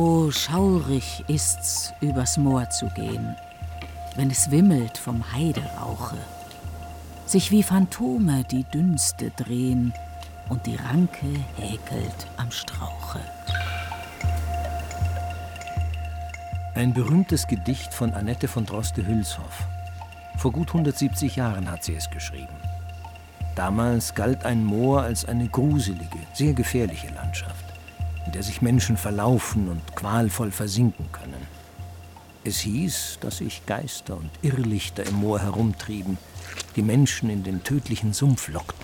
O, schaurig ist's, übers Moor zu gehen, wenn es wimmelt vom Heiderauche, sich wie Phantome die Dünste drehen und die Ranke häkelt am Strauche. Ein berühmtes Gedicht von Annette von Droste-Hülshoff. Vor gut 170 Jahren hat sie es geschrieben. Damals galt ein Moor als eine gruselige, sehr gefährliche Landschaft, in der sich Menschen verlaufen und qualvoll versinken können. Es hieß, dass sich Geister und Irrlichter im Moor herumtrieben, die Menschen in den tödlichen Sumpf lockten.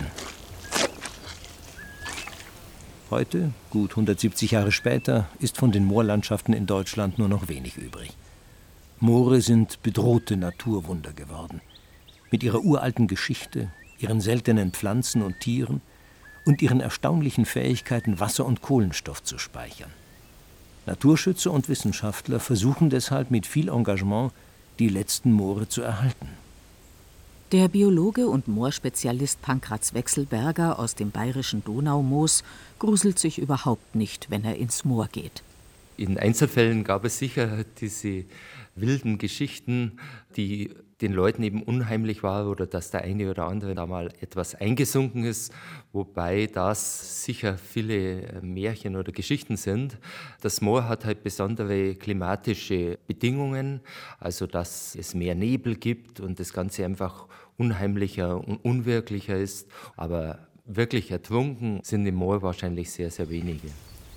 Heute, gut 170 Jahre später, ist von den Moorlandschaften in Deutschland nur noch wenig übrig. Moore sind bedrohte Naturwunder geworden. Mit ihrer uralten Geschichte, ihren seltenen Pflanzen und Tieren und ihren erstaunlichen Fähigkeiten, Wasser und Kohlenstoff zu speichern. Naturschützer und Wissenschaftler versuchen deshalb mit viel Engagement, die letzten Moore zu erhalten. Der Biologe und Moorspezialist Pankraz Wechselberger aus dem bayerischen Donaumoos gruselt sich überhaupt nicht, wenn er ins Moor geht. In Einzelfällen gab es sicher diese wilden Geschichten, die den Leuten eben unheimlich waren oder dass der eine oder andere da mal etwas eingesunken ist, wobei das sicher viele Märchen oder Geschichten sind. Das Moor hat halt besondere klimatische Bedingungen, also dass es mehr Nebel gibt und das Ganze einfach unheimlicher und unwirklicher ist, aber wirklich ertrunken sind im Moor wahrscheinlich sehr, sehr wenige.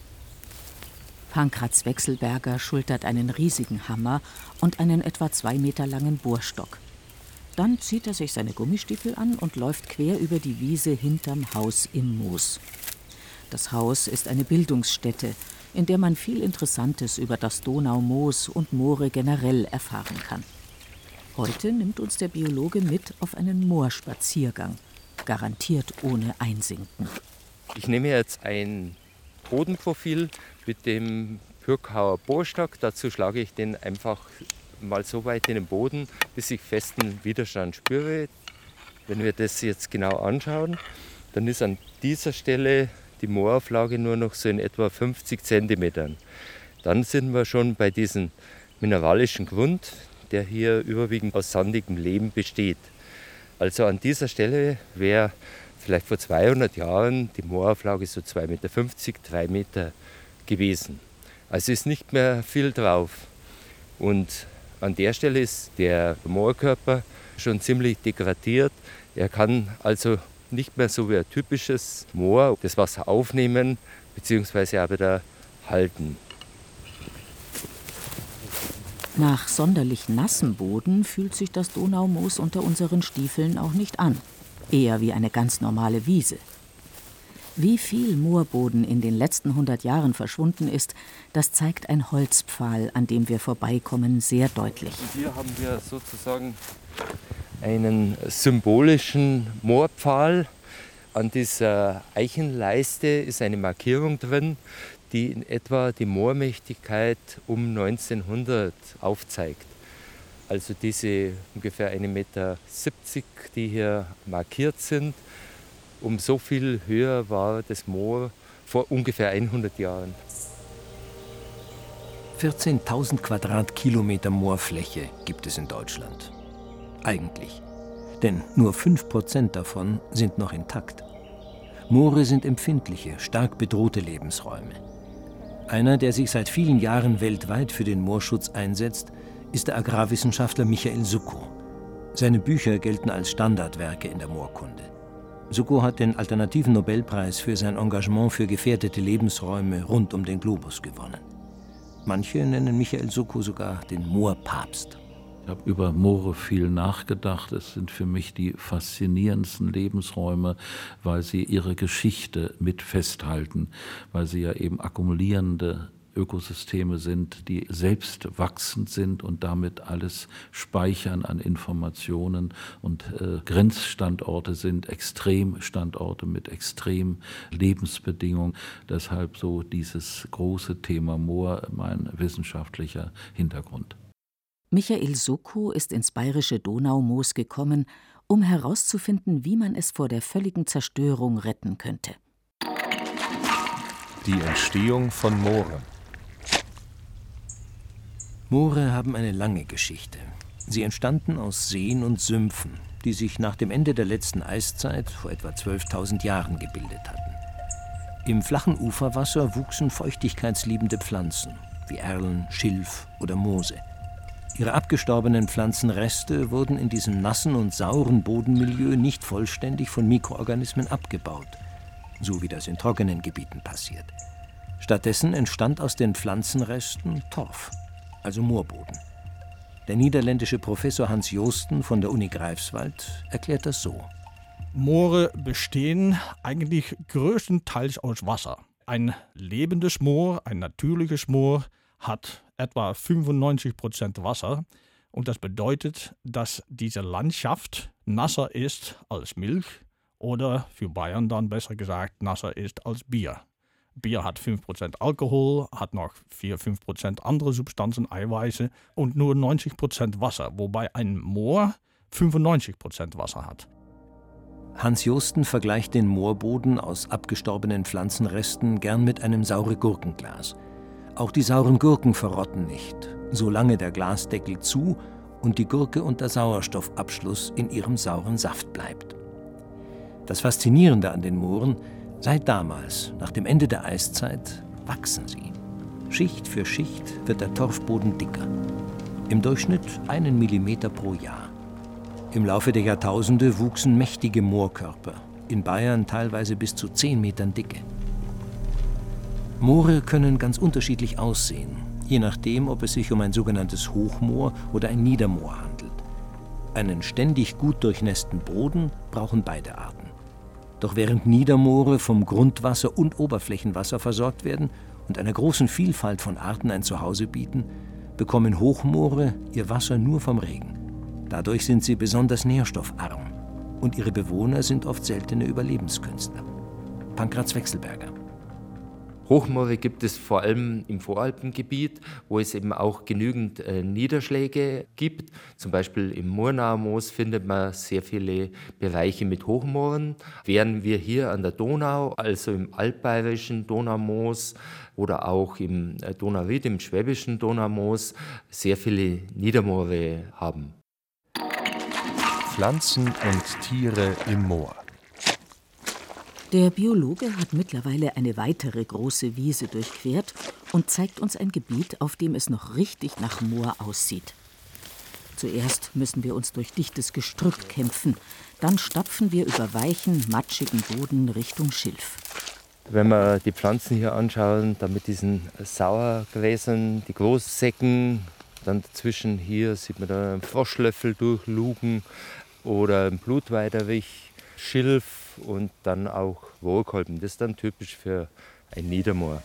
Pankraz Wechselberger schultert einen riesigen Hammer und einen etwa 2 Meter langen Bohrstock. Dann zieht er sich seine Gummistiefel an und läuft quer über die Wiese hinterm Haus im Moos. Das Haus ist eine Bildungsstätte, in der man viel Interessantes über das Donaumoos und Moore generell erfahren kann. Heute nimmt uns der Biologe mit auf einen Moorspaziergang, garantiert ohne Einsinken. Ich nehme jetzt ein Bodenprofil mit dem Pürkhauer Bohrstock. Dazu schlage ich den einfach mal so weit in den Boden, bis ich festen Widerstand spüre. Wenn wir das jetzt genau anschauen, dann ist an dieser Stelle die Moorauflage nur noch so in etwa 50 Zentimetern. Dann sind wir schon bei diesem mineralischen Grund, der hier überwiegend aus sandigem Lehm besteht. Also an dieser Stelle wäre vielleicht vor 200 Jahren die Moorauflage so 2,50 Meter, 3 Meter gewesen. Also ist nicht mehr viel drauf. Und an der Stelle ist der Moorkörper schon ziemlich degradiert. Er kann also nicht mehr so wie ein typisches Moor das Wasser aufnehmen bzw. auch wieder halten. Nach sonderlich nassem Boden fühlt sich das Donaumoos unter unseren Stiefeln auch nicht an. Eher wie eine ganz normale Wiese. Wie viel Moorboden in den letzten 100 Jahren verschwunden ist, das zeigt ein Holzpfahl, an dem wir vorbeikommen, sehr deutlich. Und hier haben wir sozusagen einen symbolischen Moorpfahl. An dieser Eichenleiste ist eine Markierung drin, die in etwa die Moormächtigkeit um 1900 aufzeigt. Also diese ungefähr 1,70 Meter, die hier markiert sind, um so viel höher war das Moor vor ungefähr 100 Jahren. 14.000 Quadratkilometer Moorfläche gibt es in Deutschland. Eigentlich. Denn nur 5% davon sind noch intakt. Moore sind empfindliche, stark bedrohte Lebensräume. Einer, der sich seit vielen Jahren weltweit für den Moorschutz einsetzt, ist der Agrarwissenschaftler Michael Suckow. Seine Bücher gelten als Standardwerke in der Moorkunde. Suckow hat den alternativen Nobelpreis für sein Engagement für gefährdete Lebensräume rund um den Globus gewonnen. Manche nennen Michael Suckow sogar den Moorpapst. Ich habe über Moore viel nachgedacht. Es sind für mich die faszinierendsten Lebensräume, weil sie ihre Geschichte mit festhalten, weil sie ja eben akkumulierende Ökosysteme sind, die selbst wachsend sind und damit alles speichern an Informationen und Grenzstandorte sind Extremstandorte mit extremen Lebensbedingungen. Deshalb so dieses große Thema Moor, mein wissenschaftlicher Hintergrund. Michael Suckow ist ins bayerische Donaumoos gekommen, um herauszufinden, wie man es vor der völligen Zerstörung retten könnte. Die Entstehung von Mooren. Moore haben eine lange Geschichte. Sie entstanden aus Seen und Sümpfen, die sich nach dem Ende der letzten Eiszeit vor etwa 12.000 Jahren gebildet hatten. Im flachen Uferwasser wuchsen feuchtigkeitsliebende Pflanzen, wie Erlen, Schilf oder Moose. Ihre abgestorbenen Pflanzenreste wurden in diesem nassen und sauren Bodenmilieu nicht vollständig von Mikroorganismen abgebaut, so wie das in trockenen Gebieten passiert. Stattdessen entstand aus den Pflanzenresten Torf, also Moorboden. Der niederländische Professor Hans Joosten von der Uni Greifswald erklärt das so. Moore bestehen eigentlich größtenteils aus Wasser. Ein lebendes Moor, ein natürliches Moor, hat etwa 95% Wasser. Und das bedeutet, dass diese Landschaft nasser ist als Milch oder für Bayern dann besser gesagt nasser ist als Bier. Bier hat 5% Alkohol, hat noch 4-5% andere Substanzen, Eiweiße und nur 90% Wasser, wobei ein Moor 95% Wasser hat. Hans Joosten vergleicht den Moorboden aus abgestorbenen Pflanzenresten gern mit einem saure Gurkenglas. Auch die sauren Gurken verrotten nicht, solange der Glasdeckel zu und die Gurke unter Sauerstoffabschluss in ihrem sauren Saft bleibt. Das Faszinierende an den Mooren: seit damals, nach dem Ende der Eiszeit, wachsen sie. Schicht für Schicht wird der Torfboden dicker. Im Durchschnitt 1 Millimeter pro Jahr. Im Laufe der Jahrtausende wuchsen mächtige Moorkörper, in Bayern teilweise bis zu 10 Metern Dicke. Moore können ganz unterschiedlich aussehen, je nachdem, ob es sich um ein sogenanntes Hochmoor oder ein Niedermoor handelt. Einen ständig gut durchnässten Boden brauchen beide Arten. Doch während Niedermoore vom Grundwasser und Oberflächenwasser versorgt werden und einer großen Vielfalt von Arten ein Zuhause bieten, bekommen Hochmoore ihr Wasser nur vom Regen. Dadurch sind sie besonders nährstoffarm und ihre Bewohner sind oft seltene Überlebenskünstler. Pankraz Wechselberger. Hochmoore gibt es vor allem im Voralpengebiet, wo es eben auch genügend Niederschläge gibt. Zum Beispiel im Murnauer Moos findet man sehr viele Bereiche mit Hochmooren. Während wir hier an der Donau, also im altbayerischen Donaumoos oder auch im Donauried, im schwäbischen Donaumoos, sehr viele Niedermoore haben. Pflanzen und Tiere im Moor. Der Biologe hat mittlerweile eine weitere große Wiese durchquert und zeigt uns ein Gebiet, auf dem es noch richtig nach Moor aussieht. Zuerst müssen wir uns durch dichtes Gestrüpp kämpfen, dann stapfen wir über weichen, matschigen Boden Richtung Schilf. Wenn wir die Pflanzen hier anschauen, dann mit diesen Sauergräsern, die Großsäcken, dann dazwischen hier sieht man da einen Froschlöffel durchlugen oder einen Blutweiderich, Schilf und dann auch Wohlkolben. Das ist dann typisch für ein Niedermoor.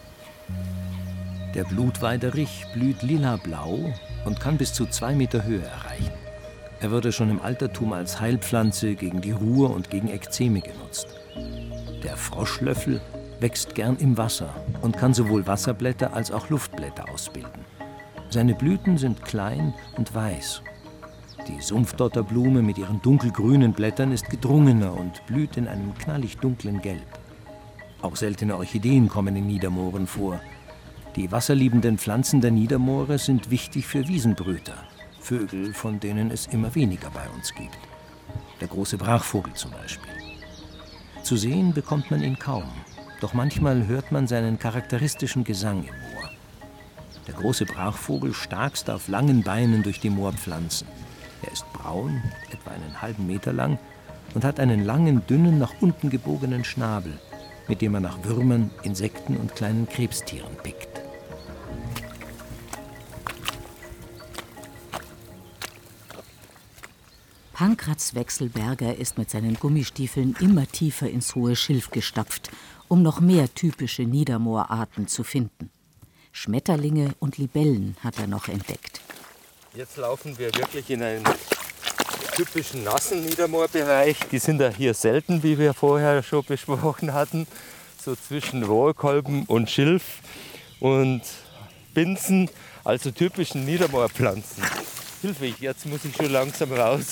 Der Blutweiderich blüht lila-blau und kann bis zu 2 Meter Höhe erreichen. Er wurde schon im Altertum als Heilpflanze gegen die Ruhr und gegen Ekzeme genutzt. Der Froschlöffel wächst gern im Wasser und kann sowohl Wasserblätter als auch Luftblätter ausbilden. Seine Blüten sind klein und weiß. Die Sumpfdotterblume mit ihren dunkelgrünen Blättern ist gedrungener und blüht in einem knallig dunklen Gelb. Auch seltene Orchideen kommen in Niedermooren vor. Die wasserliebenden Pflanzen der Niedermoore sind wichtig für Wiesenbrüter, Vögel, von denen es immer weniger bei uns gibt. Der große Brachvogel zum Beispiel. Zu sehen bekommt man ihn kaum, doch manchmal hört man seinen charakteristischen Gesang im Moor. Der große Brachvogel starkst auf langen Beinen durch die Moorpflanzen. Er ist braun, etwa einen halben Meter lang und hat einen langen, dünnen, nach unten gebogenen Schnabel, mit dem er nach Würmern, Insekten und kleinen Krebstieren pickt. Pankraz Wechselberger ist mit seinen Gummistiefeln immer tiefer ins hohe Schilf gestapft, um noch mehr typische Niedermoorarten zu finden. Schmetterlinge und Libellen hat er noch entdeckt. Jetzt laufen wir wirklich in einen typischen nassen Niedermoorbereich. Die sind ja hier selten, wie wir vorher schon besprochen hatten. So zwischen Rohrkolben und Schilf und Binsen, also typischen Niedermoorpflanzen. Hilfe, jetzt muss ich schon langsam raus.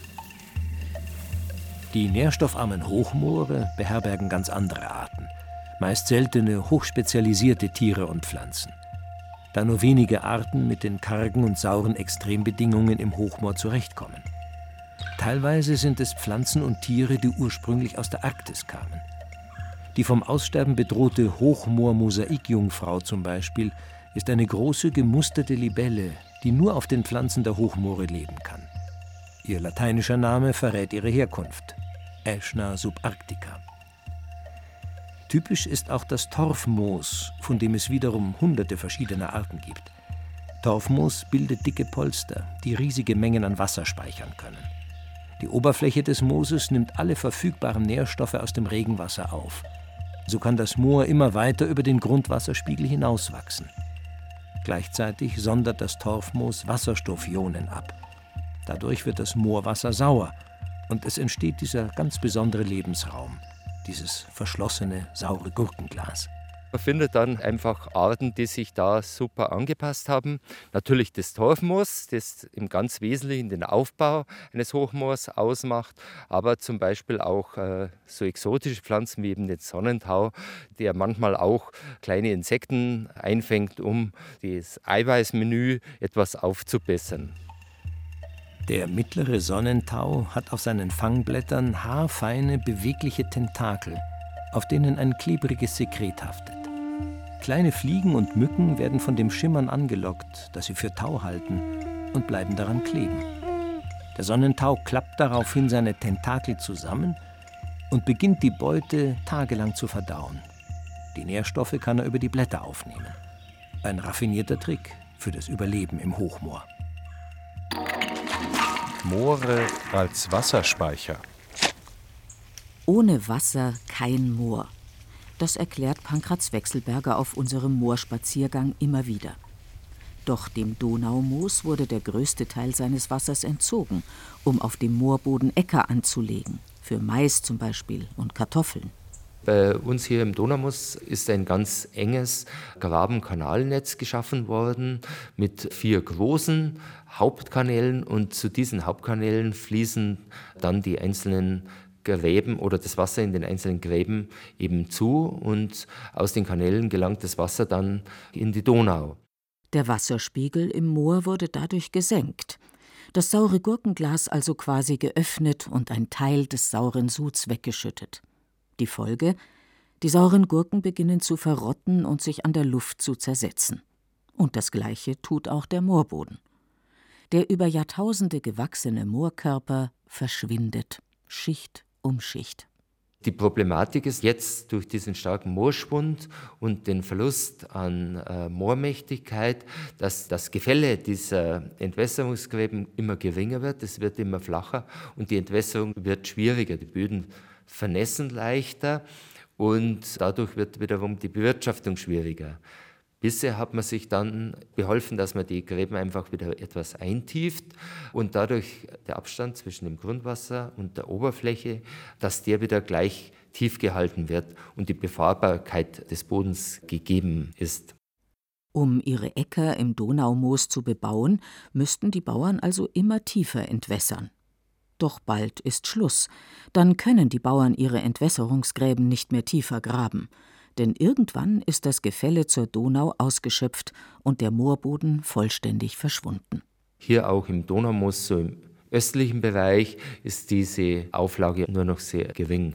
Die nährstoffarmen Hochmoore beherbergen ganz andere Arten. meist seltene, hochspezialisierte Tiere und Pflanzen. Da nur wenige Arten mit den kargen und sauren Extrembedingungen im Hochmoor zurechtkommen. Teilweise sind es Pflanzen und Tiere, die ursprünglich aus der Arktis kamen. Die vom Aussterben bedrohte Hochmoor-Mosaikjungfrau zum Beispiel ist eine große, gemusterte Libelle, die nur auf den Pflanzen der Hochmoore leben kann. Ihr lateinischer Name verrät ihre Herkunft: Aeshna subarctica. Typisch ist auch das Torfmoos, von dem es wiederum hunderte verschiedener Arten gibt. Torfmoos bildet dicke Polster, die riesige Mengen an Wasser speichern können. Die Oberfläche des Mooses nimmt alle verfügbaren Nährstoffe aus dem Regenwasser auf. So kann das Moor immer weiter über den Grundwasserspiegel hinauswachsen. Gleichzeitig sondert das Torfmoos Wasserstoffionen ab. Dadurch wird das Moorwasser sauer und es entsteht dieser ganz besondere Lebensraum, dieses verschlossene, saure Gurkenglas. Man findet dann einfach Arten, die sich da super angepasst haben. Natürlich das Torfmoos, das im ganz Wesentlichen den Aufbau eines Hochmoors ausmacht, aber zum Beispiel auch so exotische Pflanzen wie eben den Sonnentau, der manchmal auch kleine Insekten einfängt, um das Eiweißmenü etwas aufzubessern. Der mittlere Sonnentau hat auf seinen Fangblättern haarfeine, bewegliche Tentakel, auf denen ein klebriges Sekret haftet. Kleine Fliegen und Mücken werden von dem Schimmern angelockt, das sie für Tau halten, und bleiben daran kleben. Der Sonnentau klappt daraufhin seine Tentakel zusammen und beginnt die Beute tagelang zu verdauen. Die Nährstoffe kann er über die Blätter aufnehmen. Ein raffinierter Trick für das Überleben im Hochmoor. Moore als Wasserspeicher. Ohne Wasser kein Moor. Das erklärt Pankraz Wechselberger auf unserem Moorspaziergang immer wieder. Doch dem Donaumoos wurde der größte Teil seines Wassers entzogen, um auf dem Moorboden Äcker anzulegen, für Mais zum Beispiel und Kartoffeln. Bei uns hier im Donaumoos ist ein ganz enges Graben-Kanalnetz geschaffen worden mit 4 großen Hauptkanälen, und zu diesen Hauptkanälen fließen dann die einzelnen Gräben oder das Wasser in den einzelnen Gräben eben zu, und aus den Kanälen gelangt das Wasser dann in die Donau. Der Wasserspiegel im Moor wurde dadurch gesenkt. Das saure Gurkenglas also quasi geöffnet und ein Teil des sauren Suds weggeschüttet. Die Folge: die sauren Gurken beginnen zu verrotten und sich an der Luft zu zersetzen. Und das Gleiche tut auch der Moorboden. Der über Jahrtausende gewachsene Moorkörper verschwindet, Schicht um Schicht. Die Problematik ist jetzt durch diesen starken Moorschwund und den Verlust an Moormächtigkeit, dass das Gefälle dieser Entwässerungsgräben immer geringer wird, es wird immer flacher und die Entwässerung wird schwieriger. Die Böden vernässen leichter und dadurch wird wiederum die Bewirtschaftung schwieriger. Bisher hat man sich dann beholfen, dass man die Gräben einfach wieder etwas eintieft und dadurch der Abstand zwischen dem Grundwasser und der Oberfläche, dass der wieder gleich tief gehalten wird und die Befahrbarkeit des Bodens gegeben ist. Um ihre Äcker im Donaumoos zu bebauen, müssten die Bauern also immer tiefer entwässern. Doch bald ist Schluss. Dann können die Bauern ihre Entwässerungsgräben nicht mehr tiefer graben. Denn irgendwann ist das Gefälle zur Donau ausgeschöpft und der Moorboden vollständig verschwunden. Hier auch im Donaumoos, so im östlichen Bereich, ist diese Auflage nur noch sehr gering.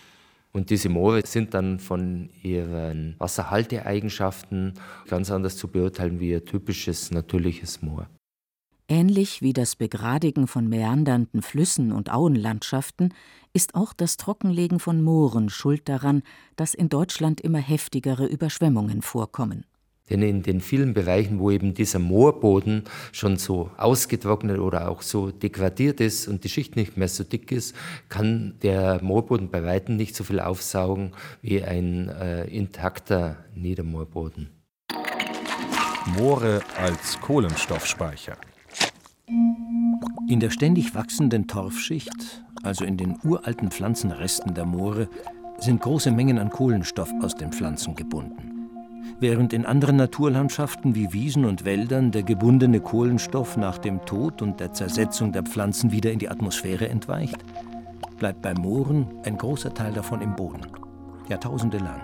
Und diese Moore sind dann von ihren Wasserhalteeigenschaften ganz anders zu beurteilen wie ein typisches natürliches Moor. Ähnlich wie das Begradigen von mäandernden Flüssen und Auenlandschaften ist auch das Trockenlegen von Mooren schuld daran, dass in Deutschland immer heftigere Überschwemmungen vorkommen. Denn in den vielen Bereichen, wo eben dieser Moorboden schon so ausgetrocknet oder auch so degradiert ist und die Schicht nicht mehr so dick ist, kann der Moorboden bei weitem nicht so viel aufsaugen wie ein intakter Niedermoorboden. Moore als Kohlenstoffspeicher. In der ständig wachsenden Torfschicht, also in den uralten Pflanzenresten der Moore, sind große Mengen an Kohlenstoff aus den Pflanzen gebunden. Während in anderen Naturlandschaften wie Wiesen und Wäldern der gebundene Kohlenstoff nach dem Tod und der Zersetzung der Pflanzen wieder in die Atmosphäre entweicht, bleibt bei Mooren ein großer Teil davon im Boden, Jahrtausende lang.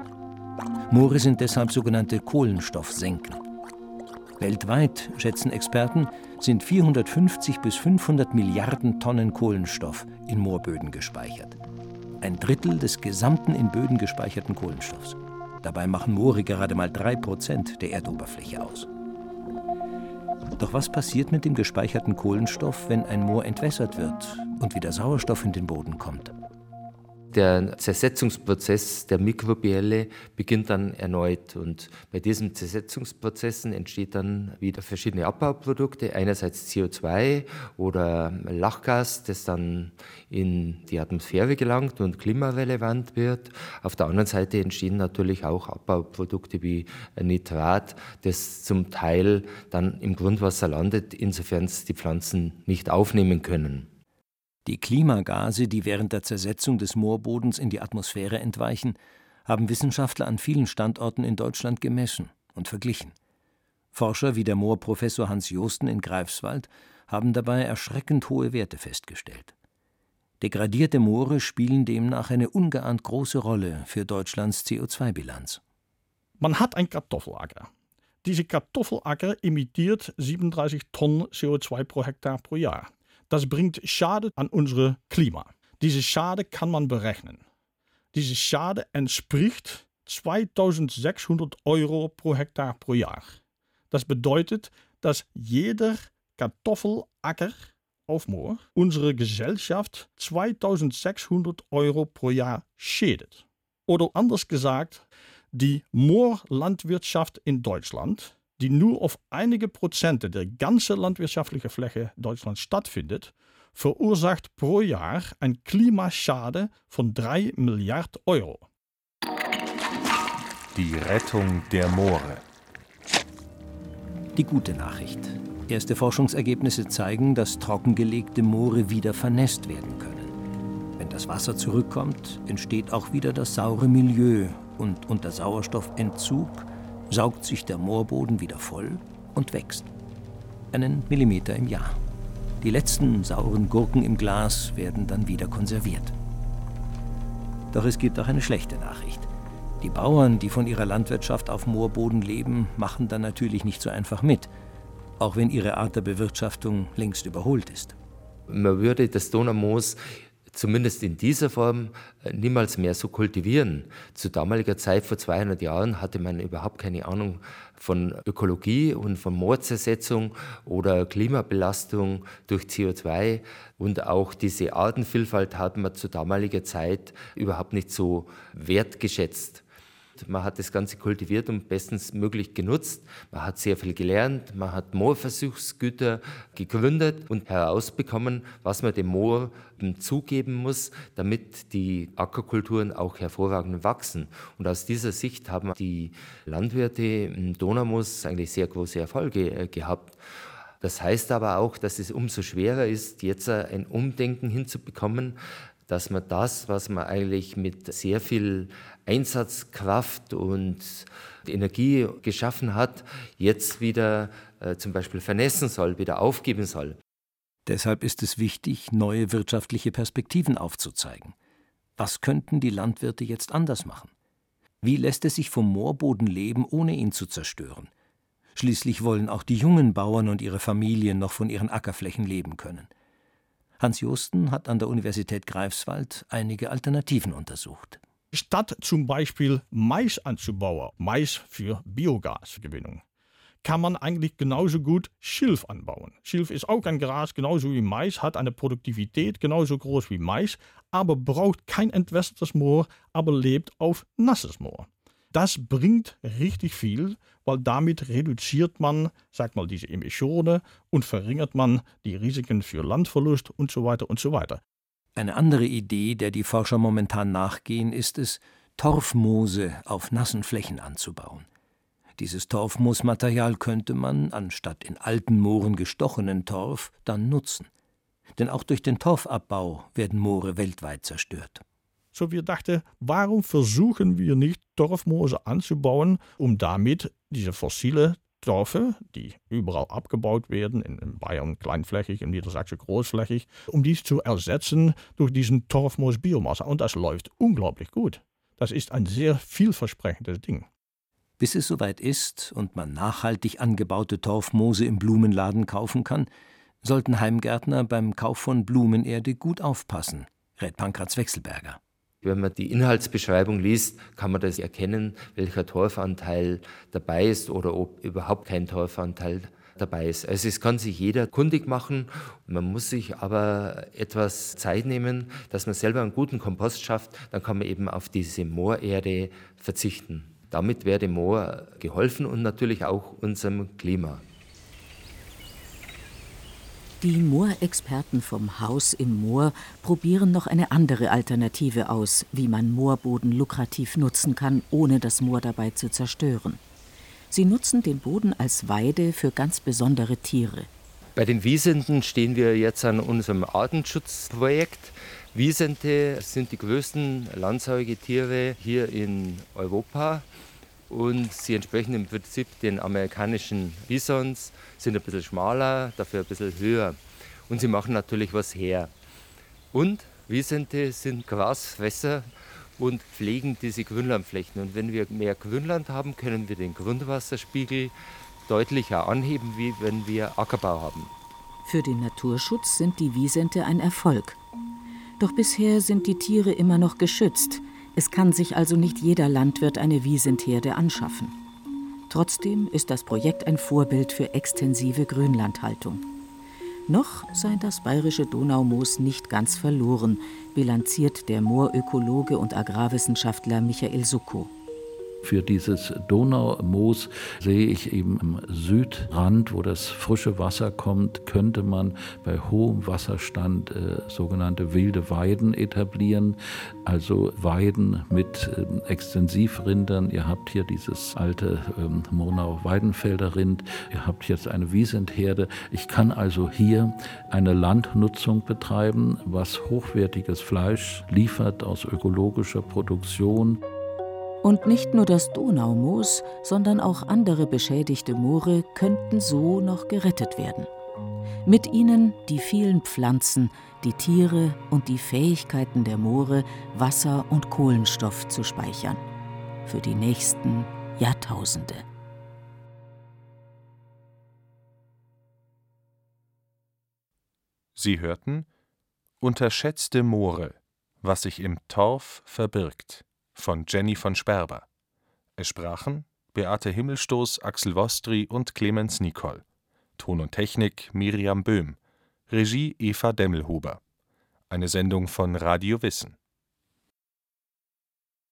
Moore sind deshalb sogenannte Kohlenstoffsenken. Weltweit, schätzen Experten, sind 450 bis 500 Milliarden Tonnen Kohlenstoff in Moorböden gespeichert. 1/3 des gesamten in Böden gespeicherten Kohlenstoffs. Dabei machen Moore gerade mal 3% der Erdoberfläche aus. Doch was passiert mit dem gespeicherten Kohlenstoff, wenn ein Moor entwässert wird und wieder Sauerstoff in den Boden kommt? Der Zersetzungsprozess der Mikrobielle beginnt dann erneut und bei diesen Zersetzungsprozessen entsteht dann wieder verschiedene Abbauprodukte, einerseits CO2 oder Lachgas, das dann in die Atmosphäre gelangt und klimarelevant wird. Auf der anderen Seite entstehen natürlich auch Abbauprodukte wie Nitrat, das zum Teil dann im Grundwasser landet, insofern es die Pflanzen nicht aufnehmen können. Die Klimagase, die während der Zersetzung des Moorbodens in die Atmosphäre entweichen, haben Wissenschaftler an vielen Standorten in Deutschland gemessen und verglichen. Forscher wie der Moorprofessor Hans Joosten in Greifswald haben dabei erschreckend hohe Werte festgestellt. Degradierte Moore spielen demnach eine ungeahnt große Rolle für Deutschlands CO2-Bilanz. Man hat ein Kartoffelacker. Diese Kartoffelacker emittiert 37 Tonnen CO2 pro Hektar pro Jahr. Das bringt Schade an unser Klima. Diese Schade kann man berechnen. Diese Schade entspricht 2.600 € pro Hektar pro Jahr. Das bedeutet, dass jeder Kartoffelacker auf Moor unsere Gesellschaft 2.600 € pro Jahr schädigt. Oder anders gesagt, die Moorlandwirtschaft in Deutschland, die nur auf einige Prozente der ganzen landwirtschaftlichen Fläche Deutschlands stattfindet, verursacht pro Jahr ein Klimaschade von 3 Milliarden €. Die Rettung der Moore. Die gute Nachricht. Erste Forschungsergebnisse zeigen, dass trockengelegte Moore wieder vernässt werden können. Wenn das Wasser zurückkommt, entsteht auch wieder das saure Milieu und unter Sauerstoffentzug saugt sich der Moorboden wieder voll und wächst. Einen Millimeter im Jahr. Die letzten sauren Gurken im Glas werden dann wieder konserviert. Doch es gibt auch eine schlechte Nachricht. Die Bauern, die von ihrer Landwirtschaft auf Moorboden leben, machen dann natürlich nicht so einfach mit, auch wenn ihre Art der Bewirtschaftung längst überholt ist. Man würde das Donaumoos zumindest in dieser Form niemals mehr so kultivieren. Zu damaliger Zeit, vor 200 Jahren, hatte man überhaupt keine Ahnung von Ökologie und von Moorzersetzung oder Klimabelastung durch CO2. Und auch diese Artenvielfalt hat man zu damaliger Zeit überhaupt nicht so wertgeschätzt. Man hat das Ganze kultiviert und bestens möglich genutzt. Man hat sehr viel gelernt, man hat Moorversuchsgüter gegründet und herausbekommen, was man dem Moor zugeben muss, damit die Ackerkulturen auch hervorragend wachsen. Und aus dieser Sicht haben die Landwirte im Donaumoos eigentlich sehr große Erfolge gehabt. Das heißt aber auch, dass es umso schwerer ist, jetzt ein Umdenken hinzubekommen, dass man das, was man eigentlich mit sehr viel Einsatzkraft und Energie geschaffen hat, jetzt wieder zum Beispiel vernässen soll, wieder aufgeben soll. Deshalb ist es wichtig, neue wirtschaftliche Perspektiven aufzuzeigen. Was könnten die Landwirte jetzt anders machen? Wie lässt es sich vom Moorboden leben, ohne ihn zu zerstören? Schließlich wollen auch die jungen Bauern und ihre Familien noch von ihren Ackerflächen leben können. Hans Joosten hat an der Universität Greifswald einige Alternativen untersucht. Statt zum Beispiel Mais anzubauen, Mais für Biogasgewinnung, kann man eigentlich genauso gut Schilf anbauen. Schilf ist auch ein Gras, genauso wie Mais, hat eine Produktivität genauso groß wie Mais, aber braucht kein entwässertes Moor, aber lebt auf nasses Moor. Das bringt richtig viel, weil damit reduziert man, diese Emissionen und verringert man die Risiken für Landverlust und so weiter und so weiter. Eine andere Idee, der die Forscher momentan nachgehen, ist es, Torfmoose auf nassen Flächen anzubauen. Dieses Torfmoosmaterial könnte man, anstatt in alten Mooren gestochenen Torf, dann nutzen. Denn auch durch den Torfabbau werden Moore weltweit zerstört. So wir dachten, warum versuchen wir nicht Torfmoose anzubauen, um damit diese fossile Torfe, die überall abgebaut werden, in Bayern kleinflächig, in Niedersachsen großflächig, um dies zu ersetzen durch diesen Torfmoos-Biomasse. Und das läuft unglaublich gut. Das ist ein sehr vielversprechendes Ding. Bis es soweit ist und man nachhaltig angebaute Torfmoose im Blumenladen kaufen kann, sollten Heimgärtner beim Kauf von Blumenerde gut aufpassen, rät Pankraz Wechselberger. Wenn man die Inhaltsbeschreibung liest, kann man das erkennen, welcher Torfanteil dabei ist oder ob überhaupt kein Torfanteil dabei ist. Also es kann sich jeder kundig machen, man muss sich aber etwas Zeit nehmen, dass man selber einen guten Kompost schafft, dann kann man eben auf diese Moorerde verzichten. Damit wäre dem Moor geholfen und natürlich auch unserem Klima. Die Moorexperten vom Haus im Moor probieren noch eine andere Alternative aus, wie man Moorboden lukrativ nutzen kann, ohne das Moor dabei zu zerstören. Sie nutzen den Boden als Weide für ganz besondere Tiere. Bei den Wiesenten stehen wir jetzt an unserem Artenschutzprojekt. Wiesente sind die größten Landsäugetiere hier in Europa und sie entsprechen im Prinzip den amerikanischen Bisons, sind ein bisschen schmaler, dafür ein bisschen höher und sie machen natürlich was her. Und Wiesente sind Grasfresser und pflegen diese Grünlandflächen. Und wenn wir mehr Grünland haben, können wir den Grundwasserspiegel deutlicher anheben, wie wenn wir Ackerbau haben. Für den Naturschutz sind die Wiesente ein Erfolg. Doch bisher sind die Tiere immer noch geschützt. Es kann sich also nicht jeder Landwirt eine Wiesentherde anschaffen. Trotzdem ist das Projekt ein Vorbild für extensive Grünlandhaltung. Noch sei das bayerische Donaumoos nicht ganz verloren, bilanziert der Moorökologe und Agrarwissenschaftler Michael Suckow. Für dieses Donaumoos sehe ich eben am Südrand, wo das frische Wasser kommt, könnte man bei hohem Wasserstand sogenannte wilde Weiden etablieren. Also Weiden mit Extensivrindern. Ihr habt hier dieses alte Murnau-Weidenfelder Rind. Ihr habt jetzt eine Wiesentherde. Ich kann also hier eine Landnutzung betreiben, was hochwertiges Fleisch liefert aus ökologischer Produktion. Und nicht nur das Donaumoos, sondern auch andere beschädigte Moore könnten so noch gerettet werden. Mit ihnen die vielen Pflanzen, die Tiere und die Fähigkeiten der Moore, Wasser und Kohlenstoff zu speichern. Für die nächsten Jahrtausende. Sie hörten Unterschätzte Moore, was sich im Torf verbirgt, von Jenny von Sperber. Es sprachen Beate Himmelstoß, Axel Wostri und Clemens Nicol. Ton und Technik Miriam Böhm. Regie Eva Demmelhuber. Eine Sendung von Radio Wissen.